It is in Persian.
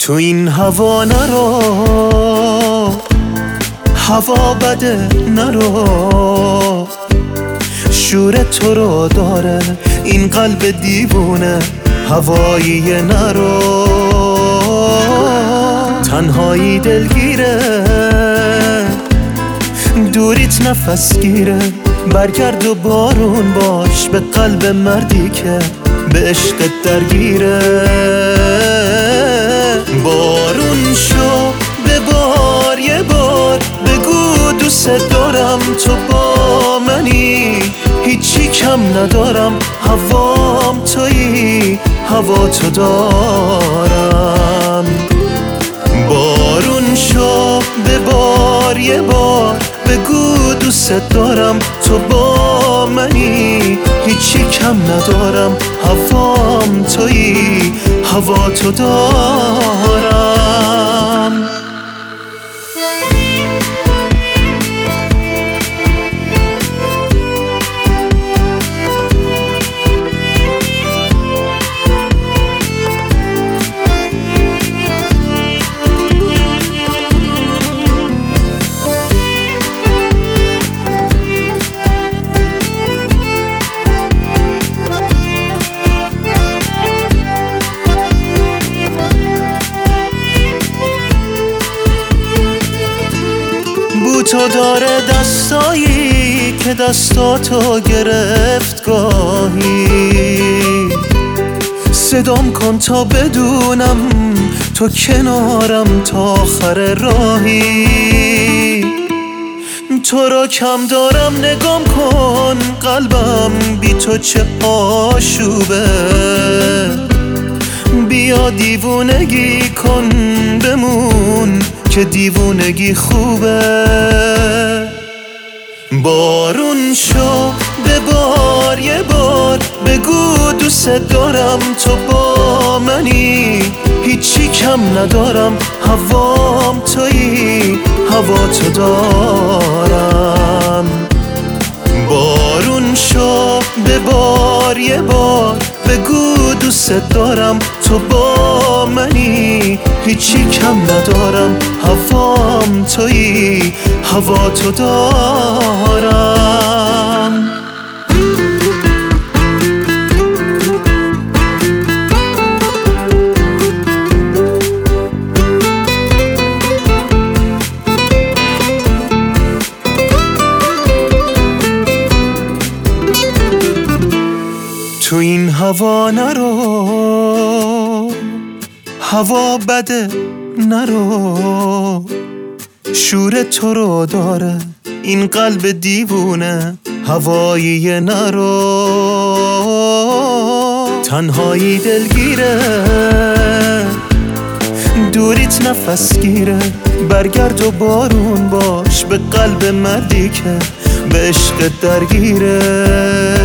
تو این هوا نرو، هوا بده نرو، شور تو رو داره این قلب دیوونه، هوایی نرو، تنهایی دلگیره، دوریت نفس گیره، برگرد و بارون باش به قلب مردی که به عشقت درگیره. بارون شو ببار یه بار، بگو دوست دارم تو با منی، هیچی کم ندارم، هوام تویی، هوا تو دارم. بارون شو ببار یه بار، بگو دوست دارم تو با منی، هیچی کم ندارم، هوام تویی، هوا تو دارم. تو داره دستایی که دستاتو گرفت گاهی، صدام کن تا بدونم تو کنارم تا آخر راهی. تو را کم دارم نگام کن، قلبم بی تو چه آشوبه، بیا دیوونگی کن بمون که دیوونگی خوبه. بارون شو ببار یه بار، بگو دوست دارم تو با منی، هیچی کم ندارم، هوام تویی، هوا تو دارم. بارون شو ببار یه بار، بگو دوست دارم تو با منی، هیچی کم ندارم، هوام تویی، هوا تو دارم. تو این هوا نرو، هوا بده نرو، شور تو رو داره این قلب دیوونه، هوایی نرو، تنهایی دلگیره، دوریت نفس گیره، برگرد و بارون باش به قلب مردی که به عشق درگیره.